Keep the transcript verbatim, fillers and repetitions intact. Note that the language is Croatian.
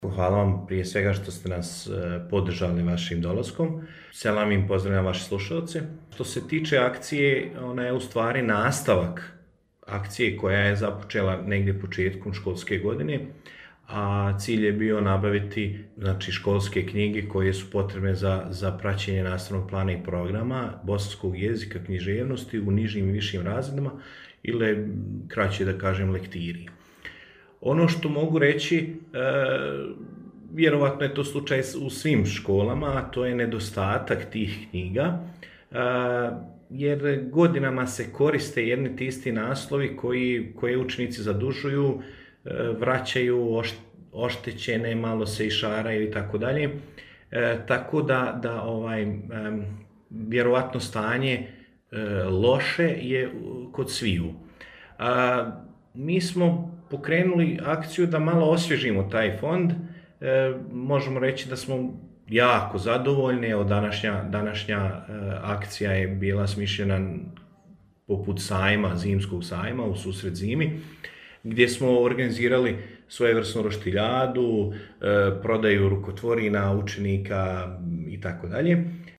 Hvala vam prije svega što ste nas podržali vašim dolaskom. Selam im, pozdravljam vaše slušalce. Što se tiče akcije, ona je u stvari nastavak akcije koja je započela negdje početkom školske godine, a cilj je bio nabaviti znači, školske knjige koje su potrebne za, za praćenje nastavnog plana i programa bosanskog jezika, književnosti u nižim i višim razredima ili kraće da kažem lektiri. Ono što mogu reći, e, vjerovatno je to slučaj u svim školama, a to je nedostatak tih knjiga, e, jer godinama se koriste jedni ti isti naslovi koji, koje učenici zadužuju, e, vraćaju oš, oštećene, malo se išaraju i tako dalje. E, tako da, da ovaj, e, vjerovatno stanje e, loše je kod sviju. A, mi smo pokrenuli akciju da malo osvježimo taj fond. E, možemo reći da smo jako zadovoljni. Evo, današnja, današnja e, akcija je bila smišljena poput sajma, zimskog sajma u susret zimi, gdje smo organizirali svojevrsnu roštiljadu, e, prodaju rukotvorina, učenika i tako dalje.